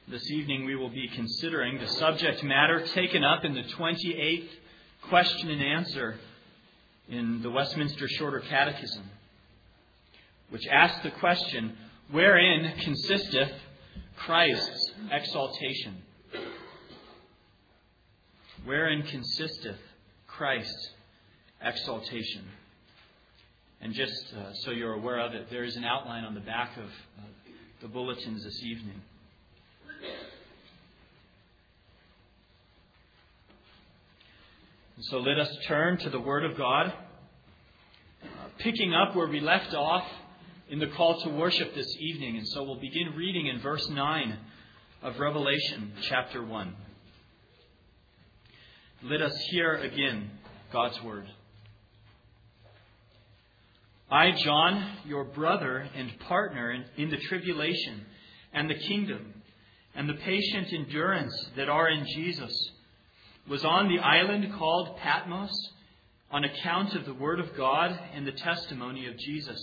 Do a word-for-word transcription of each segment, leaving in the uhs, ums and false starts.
This evening we will be considering the subject matter taken up in the twenty-eighth question and answer in the Westminster Shorter Catechism, which asks the question, wherein consisteth Christ's exaltation? Wherein consisteth Christ's exaltation? And just uh, so you're aware of it, there is an outline on the back of uh, the bulletins this evening. And so let us turn to the Word of God, uh, picking up where we left off in the call to worship this evening. And so we'll begin reading in verse nine of Revelation chapter one. Let us hear again God's Word. I, John, your brother and partner in, in the tribulation and the kingdom and the patient endurance that are in Jesus, was on the island called Patmos on account of the word of God and the testimony of Jesus.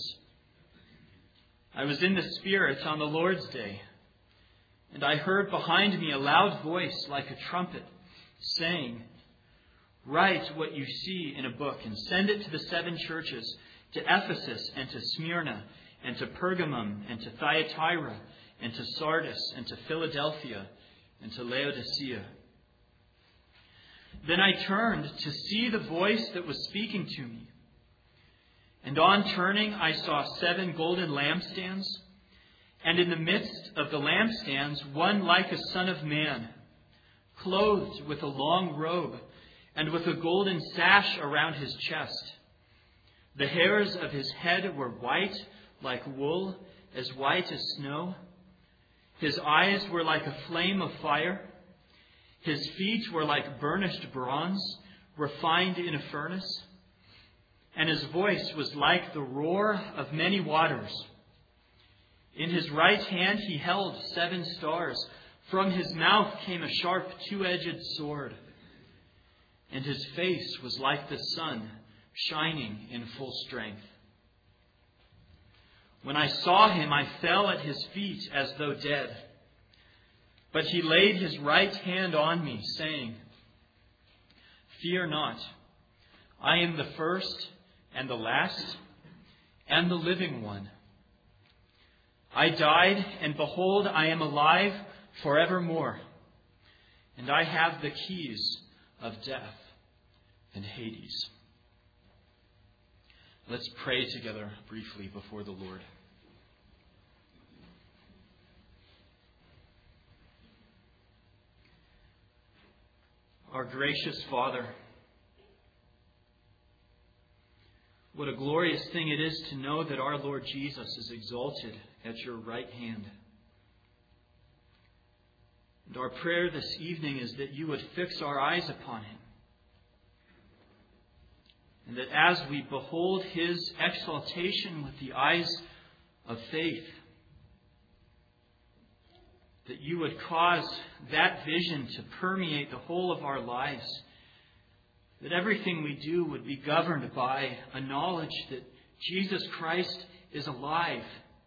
I was in the Spirit on the Lord's day, and I heard behind me a loud voice like a trumpet, saying, Write what you see in a book and send it to the seven churches, to Ephesus and to Smyrna and to Pergamum and to Thyatira and to Sardis and to Philadelphia and to Laodicea. Then I turned to see the voice that was speaking to me. And on turning, I saw seven golden lampstands, and in the midst of the lampstands, one like a son of man, clothed with a long robe and with a golden sash around his chest. The hairs of his head were white like wool, as white as snow. His eyes were like a flame of fire. His feet were like burnished bronze, refined in a furnace. And his voice was like the roar of many waters. In his right hand he held seven stars. From his mouth came a sharp two-edged sword. And his face was like the sun, shining in full strength. When I saw him, I fell at his feet as though dead. But he laid his right hand on me, saying, Fear not, I am the first and the last and the living one. I died, and behold, I am alive forevermore, and I have the keys of death and Hades. Let's pray together briefly before the Lord. Our gracious Father, what a glorious thing it is to know that our Lord Jesus is exalted at your right hand. And our prayer this evening is that you would fix our eyes upon him. And that as we behold his exaltation with the eyes of faith, that you would cause that vision to permeate the whole of our lives. That everything we do would be governed by a knowledge that Jesus Christ is alive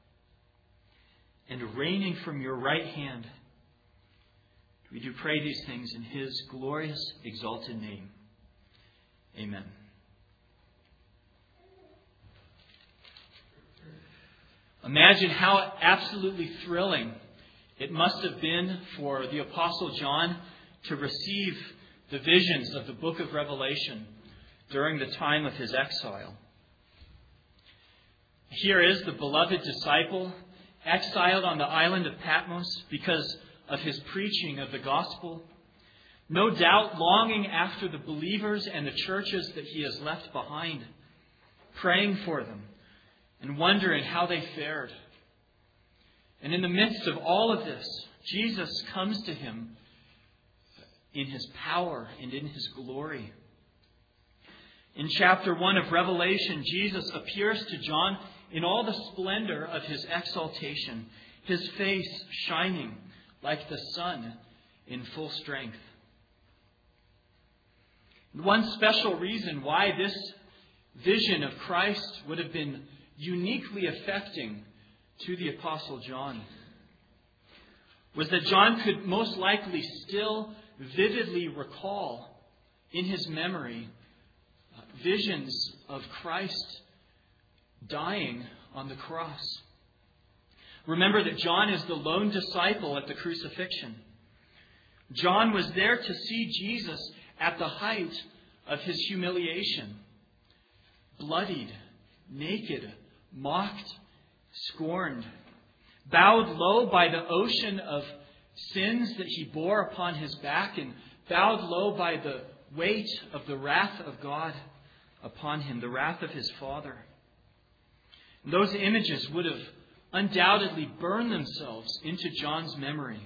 and reigning from your right hand. We do pray these things in his glorious, exalted name. Amen. Imagine how absolutely thrilling it must have been for the Apostle John to receive the visions of the book of Revelation during the time of his exile. Here is the beloved disciple exiled on the island of Patmos because of his preaching of the gospel, no doubt longing after the believers and the churches that he has left behind, praying for them and wondering how they fared. And in the midst of all of this, Jesus comes to him in his power and in his glory. In chapter one of Revelation, Jesus appears to John in all the splendor of his exaltation, his face shining like the sun in full strength. And one special reason why this vision of Christ would have been uniquely affecting to the Apostle John was that John could most likely still vividly recall in his memory uh, visions of Christ dying on the cross. Remember that John is the lone disciple at the crucifixion. John was there to see Jesus at the height of his humiliation. Bloodied, naked, mocked, scorned, bowed low by the ocean of sins that he bore upon his back, and bowed low by the weight of the wrath of God upon him, the wrath of his Father. And those images would have undoubtedly burned themselves into John's memory.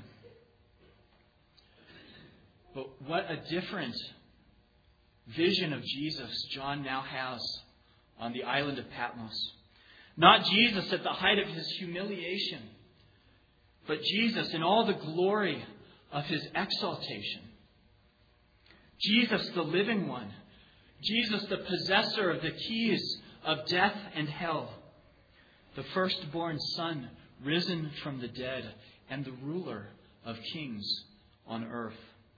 But what a different vision of Jesus John now has on the island of Patmos. Not Jesus at the height of his humiliation, but Jesus in all the glory of his exaltation. Jesus, the living one. Jesus, the possessor of the keys of death and hell. The firstborn Son, risen from the dead, and the ruler of kings on earth.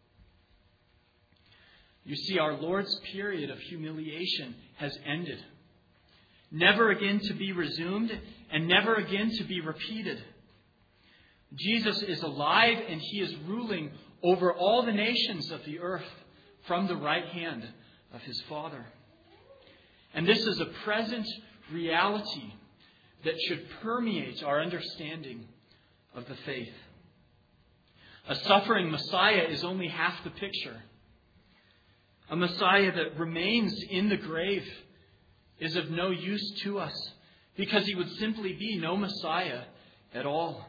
You see, our Lord's period of humiliation has ended, never again to be resumed, and never again to be repeated. Jesus is alive, and he is ruling over all the nations of the earth from the right hand of his Father. And this is a present reality that should permeate our understanding of the faith. A suffering Messiah is only half the picture. A Messiah that remains in the grave is of no use to us because he would simply be no Messiah at all.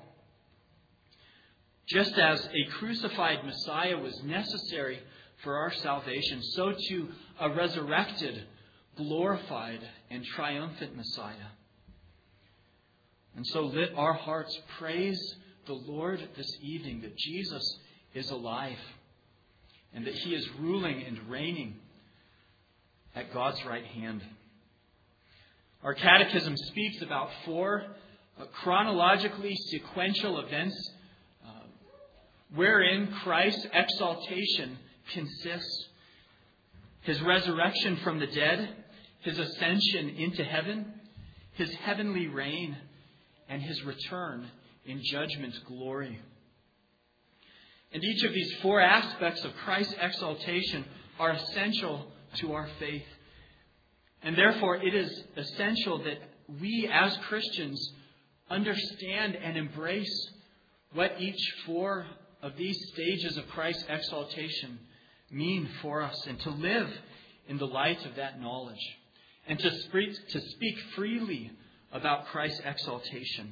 Just as a crucified Messiah was necessary for our salvation, so too a resurrected, glorified, and triumphant Messiah. And so let our hearts praise the Lord this evening that Jesus is alive and that he is ruling and reigning at God's right hand. Our catechism speaks about four uh, chronologically sequential events uh, wherein Christ's exaltation consists: his resurrection from the dead, his ascension into heaven, his heavenly reign, and his return in judgment glory. And each of these four aspects of Christ's exaltation are essential to our faith. And therefore, it is essential that we as Christians understand and embrace what each four of these stages of Christ's exaltation mean for us, and to live in the light of that knowledge, and to speak, to speak freely about Christ's exaltation.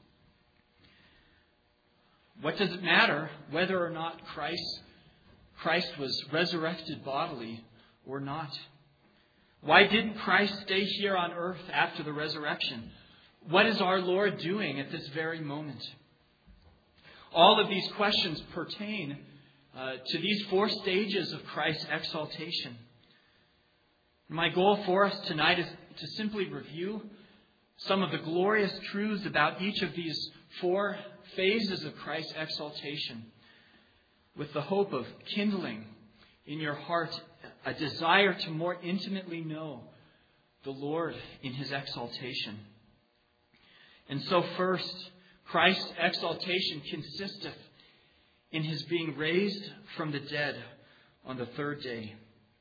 What does it matter whether or not Christ, Christ was resurrected bodily or not? Why didn't Christ stay here on earth after the resurrection? What is our Lord doing at this very moment? All of these questions pertain uh, to these four stages of Christ's exaltation. My goal for us tonight is to simply review some of the glorious truths about each of these four phases of Christ's exaltation, with the hope of kindling in your heart a desire to more intimately know the Lord in his exaltation. And so first, Christ's exaltation consisteth in his being raised from the dead on the third day.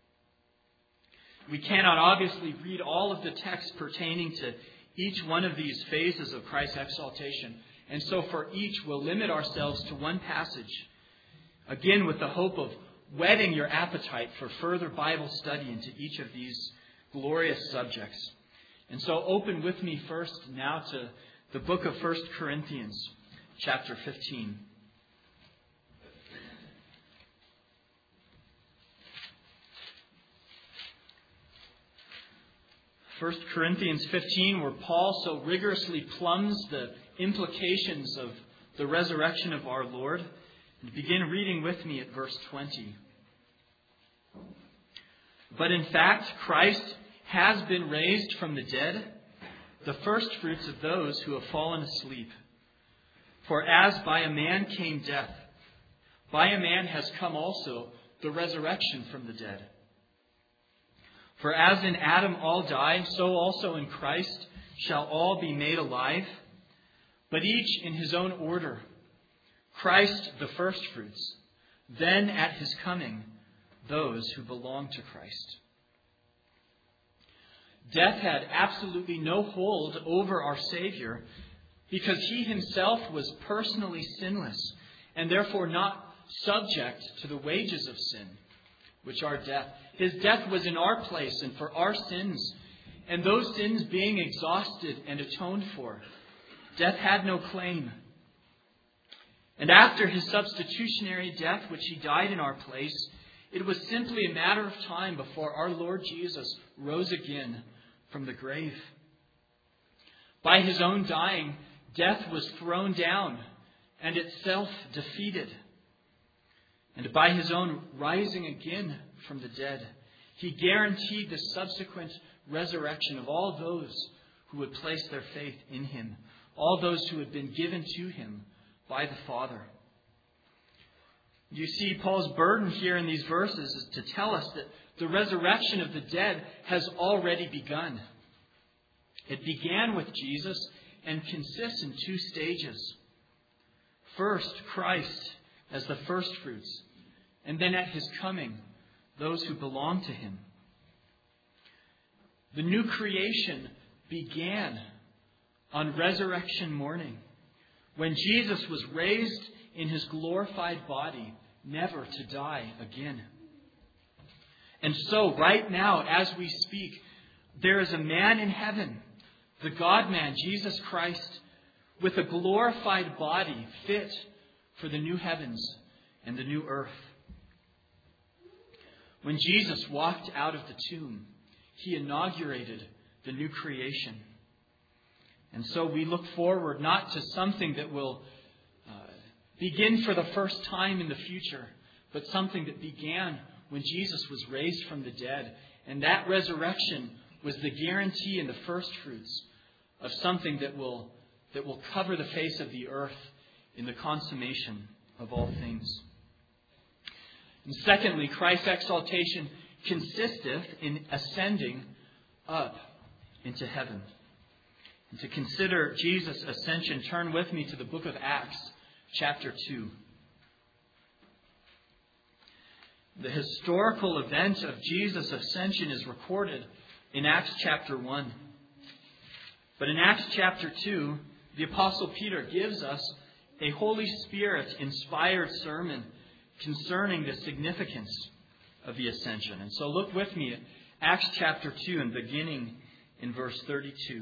We cannot obviously read all of the texts pertaining to each one of these phases of Christ's exaltation. And so for each, we'll limit ourselves to one passage, again with the hope of whetting your appetite for further Bible study into each of these glorious subjects. And so open with me first now to the book of First Corinthians, chapter fifteen. First Corinthians fifteen, where Paul so rigorously plumbs the implications of the resurrection of our Lord. And begin reading with me at verse twenty. But in fact, Christ has been raised from the dead, the first fruits of those who have fallen asleep. For as by a man came death, by a man has come also the resurrection from the dead. For as in Adam all die, so also in Christ shall all be made alive, but each in his own order. Christ the firstfruits, then at his coming, those who belong to Christ. Death had absolutely no hold over our Savior because he himself was personally sinless and therefore not subject to the wages of sin, which are death. His death was in our place and for our sins, and those sins being exhausted and atoned for, death had no claim. And after his substitutionary death, which he died in our place, it was simply a matter of time before our Lord Jesus rose again from the grave. By his own dying, death was thrown down and itself defeated. And by his own rising again from the dead, he guaranteed the subsequent resurrection of all those who would place their faith in him, all those who had been given to him by the Father. You see, Paul's burden here in these verses is to tell us that the resurrection of the dead has already begun. It began with Jesus and consists in two stages. First, Christ as the firstfruits, and then at his coming, those who belong to him. The new creation began on resurrection morning, when Jesus was raised in his glorified body, never to die again. And so, right now, as we speak, there is a man in heaven, the God-man, Jesus Christ, with a glorified body fit for the new heavens and the new earth. When Jesus walked out of the tomb, he inaugurated the new creation. And so we look forward not to something that will uh, begin for the first time in the future, but something that began when Jesus was raised from the dead. And that resurrection was the guarantee and the first fruits of something that will, that will cover the face of the earth in the consummation of all things. And secondly, Christ's exaltation consisteth in ascending up into heaven. And to consider Jesus' ascension, turn with me to the book of Acts, chapter two. The historical event of Jesus' ascension is recorded in Acts chapter one. But in Acts chapter two, the Apostle Peter gives us a Holy Spirit-inspired sermon concerning the significance of the ascension. And so look with me at Acts chapter two and beginning in verse thirty-two.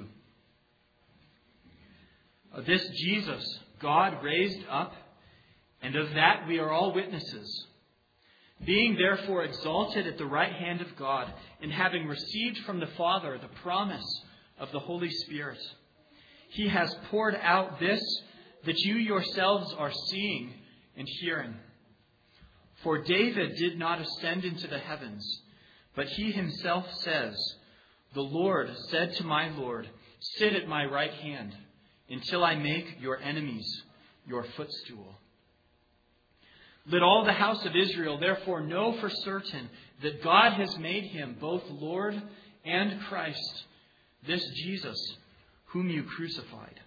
This Jesus God raised up, and of that we are all witnesses. Being therefore exalted at the right hand of God, and having received from the Father the promise of the Holy Spirit, he has poured out this that you yourselves are seeing and hearing. For David did not ascend into the heavens, but he himself says, "The Lord said to my Lord, sit at my right hand, until I make your enemies your footstool." Let all the house of Israel therefore know for certain that God has made him both Lord and Christ, this Jesus whom you crucified.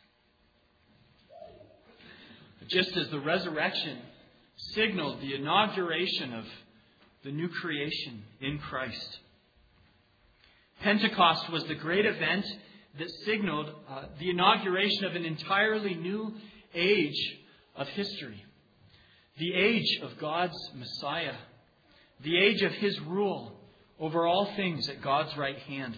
Just as the resurrection signaled the inauguration of the new creation in Christ, Pentecost was the great event that signaled uh, the inauguration of an entirely new age of history. The age of God's Messiah. The age of his rule over all things at God's right hand.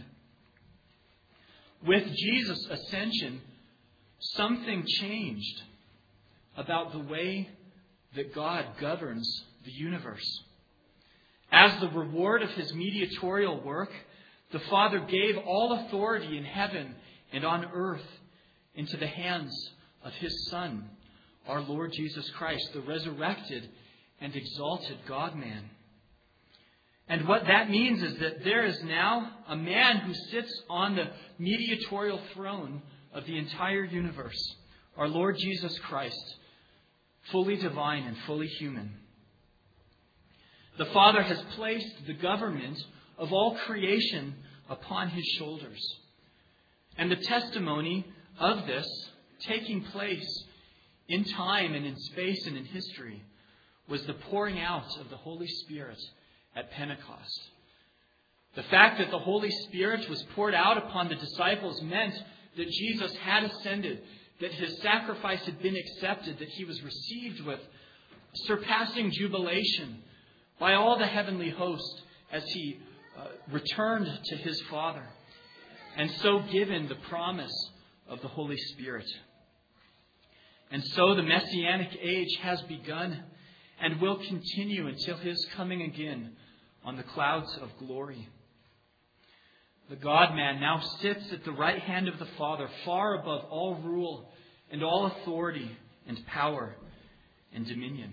With Jesus' ascension, something changed about the way that God governs the universe. As the reward of his mediatorial work, the Father gave all authority in heaven and on earth into the hands of his Son, our Lord Jesus Christ, the resurrected and exalted God-man. And what that means is that there is now a man who sits on the mediatorial throne of the entire universe, our Lord Jesus Christ, fully divine and fully human. The Father has placed the government of all creation upon his shoulders. And the testimony of this, taking place in time and in space and in history, was the pouring out of the Holy Spirit at Pentecost. The fact that the Holy Spirit was poured out upon the disciples meant that Jesus had ascended, that his sacrifice had been accepted, that he was received with surpassing jubilation by all the heavenly host as he uh, returned to his Father, and so given the promise of the Holy Spirit. And so the Messianic age has begun and will continue until his coming again on the clouds of glory. The God-man now sits at the right hand of the Father, far above all rule and all authority and power and dominion.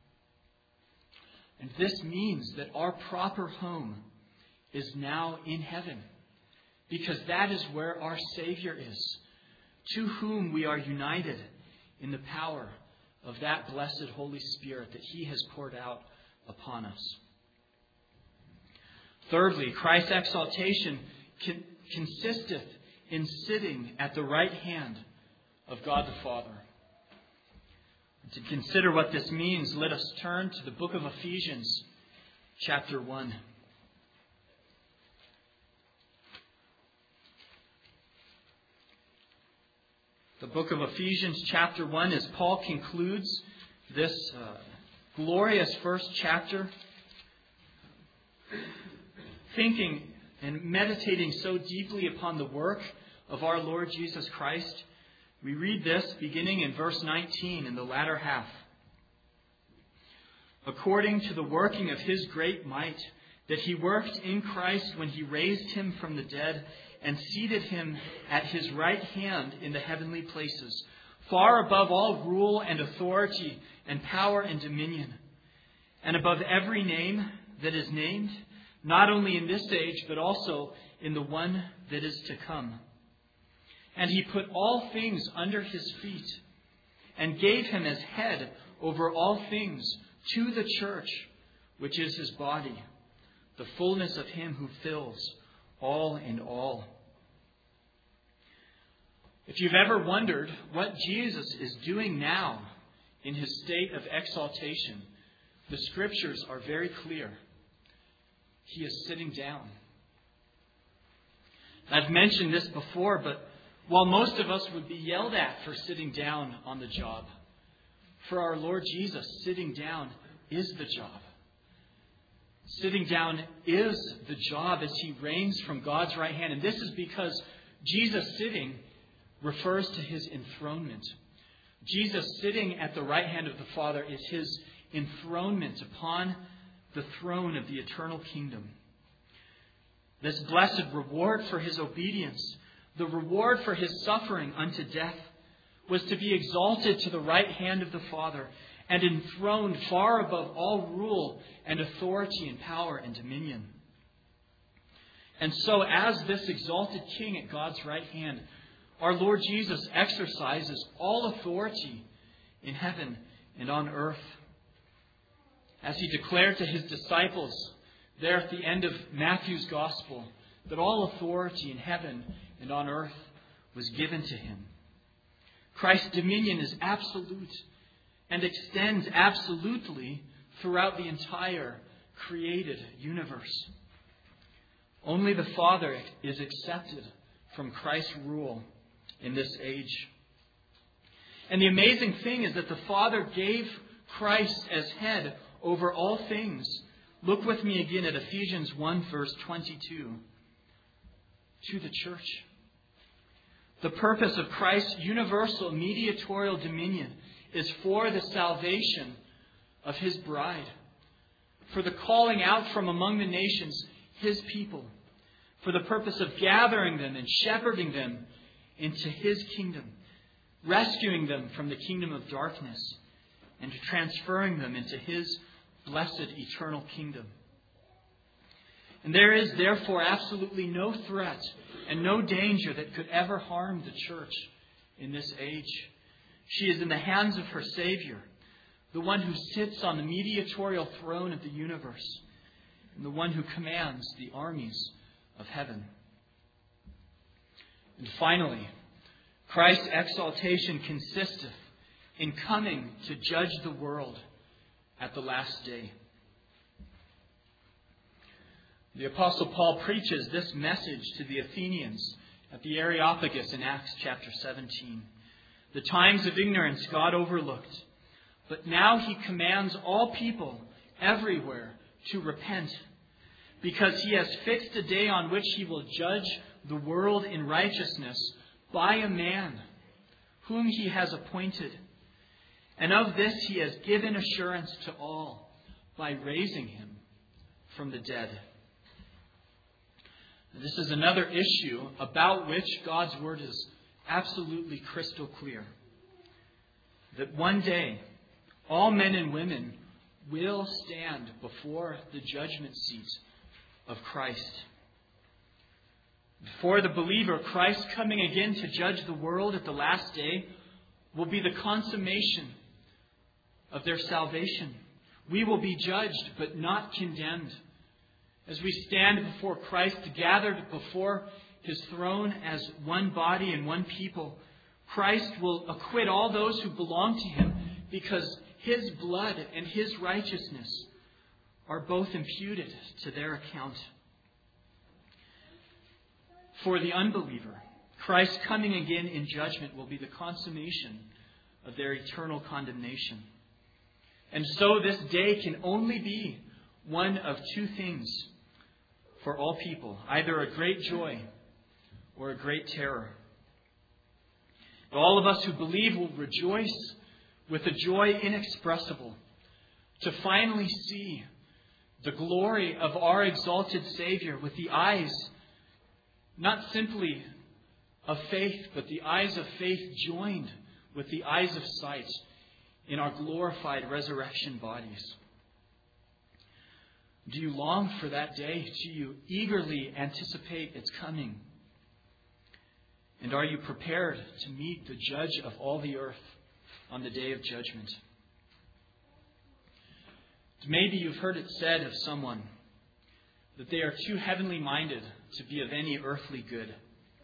And this means that our proper home is now in heaven, because that is where our Savior is, to whom we are united in the power of that blessed Holy Spirit that he has poured out upon us. Thirdly, Christ's exaltation con- consisteth in sitting at the right hand of God the Father. To consider what this means, let us turn to the book of Ephesians, chapter one. The book of Ephesians, chapter one, as Paul concludes this uh, glorious first chapter, thinking and meditating so deeply upon the work of our Lord Jesus Christ. We read this beginning in verse nineteen in the latter half. According to the working of his great might, that he worked in Christ when he raised him from the dead and seated him at his right hand in the heavenly places, far above all rule and authority and power and dominion, and above every name that is named, not only in this age, but also in the one that is to come. And he put all things under his feet and gave him as head over all things to the church, which is his body, the fullness of him who fills all in all. If you've ever wondered what Jesus is doing now in his state of exaltation, the scriptures are very clear. He is sitting down. I've mentioned this before, but while most of us would be yelled at for sitting down on the job, for our Lord Jesus, sitting down is the job. Sitting down is the job as he reigns from God's right hand. And this is because Jesus sitting refers to his enthronement. Jesus sitting at the right hand of the Father is his enthronement upon the throne of the eternal kingdom. This blessed reward for his obedience, the reward for his suffering unto death, was to be exalted to the right hand of the Father and enthroned far above all rule and authority and power and dominion. And so as this exalted King at God's right hand, our Lord Jesus exercises all authority in heaven and on earth. As he declared to his disciples there at the end of Matthew's Gospel, that all authority in heaven and on earth was given to him. Christ's dominion is absolute and extends absolutely throughout the entire created universe. Only the Father is accepted from Christ's rule in this age. And the amazing thing is that the Father gave Christ as head over all things. Look with me again at Ephesians one, verse twenty-two. To the church. The purpose of Christ's universal mediatorial dominion is for the salvation of his bride, for the calling out from among the nations his people, for the purpose of gathering them and shepherding them into his kingdom, rescuing them from the kingdom of darkness and transferring them into his blessed eternal kingdom. And there is therefore absolutely no threat and no danger that could ever harm the church in this age, She is in the hands of her Savior, the one who sits on the mediatorial throne of the universe, and the one who commands the armies of heaven. And finally, Christ's exaltation consisteth in coming to judge the world at the last day. The Apostle Paul preaches this message to the Athenians at the Areopagus in Acts chapter seventeen. The times of ignorance God overlooked, but now he commands all people everywhere to repent, because he has fixed a day on which he will judge the world in righteousness by a man whom he has appointed. And of this he has given assurance to all by raising him from the dead. This is another issue about which God's word is absolutely crystal clear. That one day, all men and women will stand before the judgment seat of Christ. For the believer, Christ coming again to judge the world at the last day will be the consummation of their salvation. We will be judged, but not condemned. As we stand before Christ, gathered before his throne as one body and one people, Christ will acquit all those who belong to him, because his blood and his righteousness are both imputed to their account. For the unbeliever, Christ coming again in judgment will be the consummation of their eternal condemnation. And so this day can only be one of two things for all people, either a great joy or a great terror. All of us who believe will rejoice with a joy inexpressible to finally see the glory of our exalted Savior with the eyes, not simply of faith, but the eyes of faith joined with the eyes of sight in our glorified resurrection bodies. Do you long for that day? Do you eagerly anticipate its coming? And are you prepared to meet the Judge of all the earth on the day of judgment? Maybe you've heard it said of someone that they are too heavenly minded to be of any earthly good.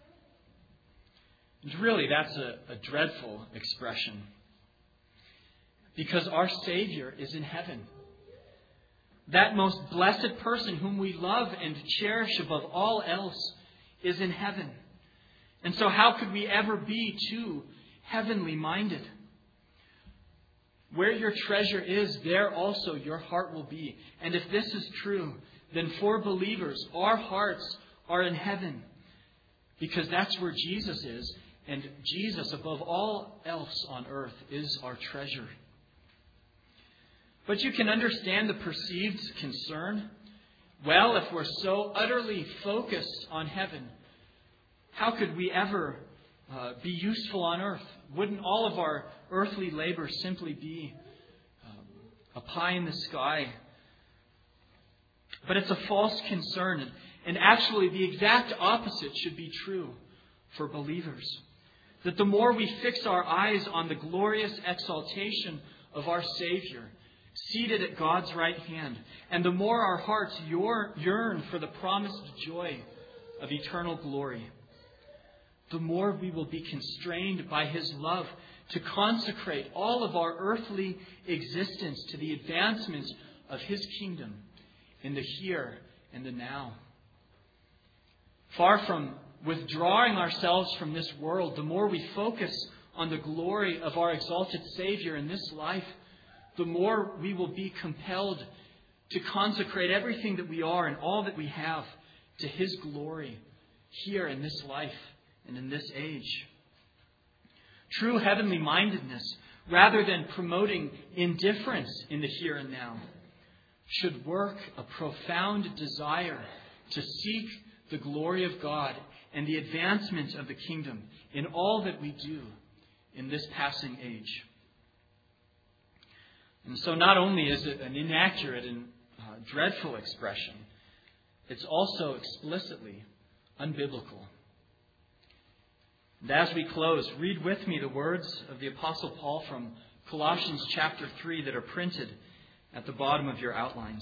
And really, that's a, a dreadful expression, because our Savior is in heaven. That most blessed person whom we love and cherish above all else is in heaven. And so how could we ever be too heavenly minded? Where your treasure is, there also your heart will be. And if this is true, then for believers, our hearts are in heaven, because that's where Jesus is. And Jesus, above all else on earth, is our treasure. But you can understand the perceived concern. Well, if we're so utterly focused on heaven, how could we ever uh, be useful on earth? Wouldn't all of our earthly labor simply be um, a pie in the sky? But it's a false concern. And, and actually, the exact opposite should be true for believers. That the more we fix our eyes on the glorious exaltation of our Savior, seated at God's right hand, and the more our hearts yearn for the promised joy of eternal glory, the more we will be constrained by his love to consecrate all of our earthly existence to the advancement of his kingdom in the here and the now. Far from withdrawing ourselves from this world, the more we focus on the glory of our exalted Savior in this life, the more we will be compelled to consecrate everything that we are and all that we have to his glory here in this life and in this age. True heavenly mindedness, rather than promoting indifference in the here and now, should work a profound desire to seek the glory of God and the advancement of the kingdom in all that we do in this passing age. And so not only is it an inaccurate and uh, dreadful expression, it's also explicitly unbiblical. And as we close, read with me the words of the Apostle Paul from Colossians chapter three that are printed at the bottom of your outlines.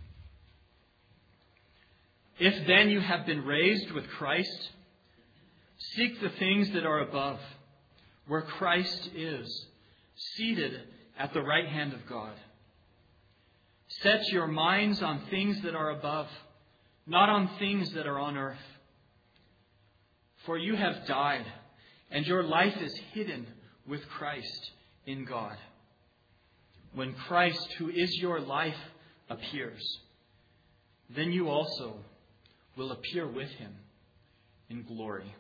If then you have been raised with Christ, seek the things that are above, where Christ is, seated at the right hand of God. Set your minds on things that are above, not on things that are on earth. For you have died, and your life is hidden with Christ in God. When Christ, who is your life, appears, then you also will appear with him in glory.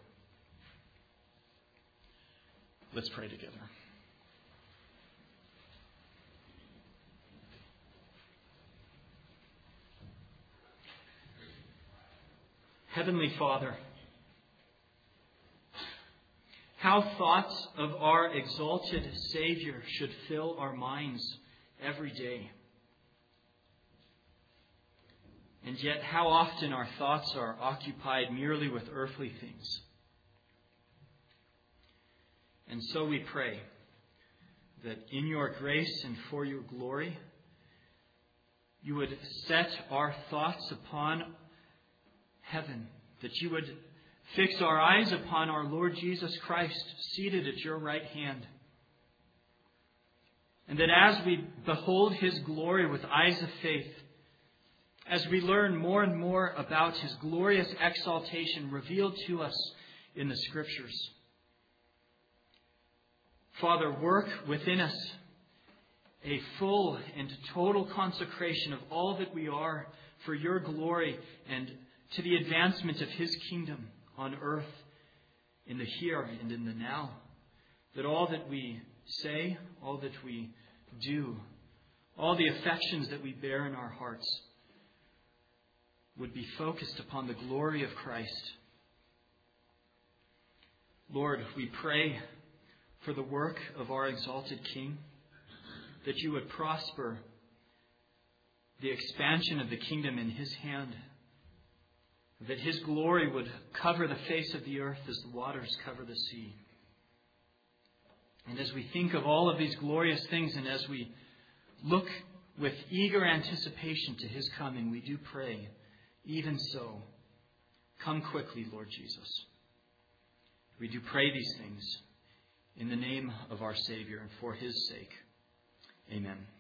Let's pray together. Heavenly Father, how thoughts of our exalted Savior should fill our minds every day. And yet how often our thoughts are occupied merely with earthly things. And so we pray that in your grace and for your glory, you would set our thoughts upon heaven, that you would fix our eyes upon our Lord Jesus Christ, seated at your right hand. And that as we behold his glory with eyes of faith, as we learn more and more about his glorious exaltation revealed to us in the Scriptures, Father, work within us a full and total consecration of all that we are for your glory and to the advancement of his kingdom on earth, in the here and in the now. That all that we say, all that we do, all the affections that we bear in our hearts would be focused upon the glory of Christ. Lord, we pray for the work of our exalted King, that you would prosper the expansion of the kingdom in his hand, that his glory would cover the face of the earth as the waters cover the sea. And as we think of all of these glorious things, and as we look with eager anticipation to his coming, we do pray, even so, come quickly, Lord Jesus. We do pray these things in the name of our Savior and for his sake. Amen.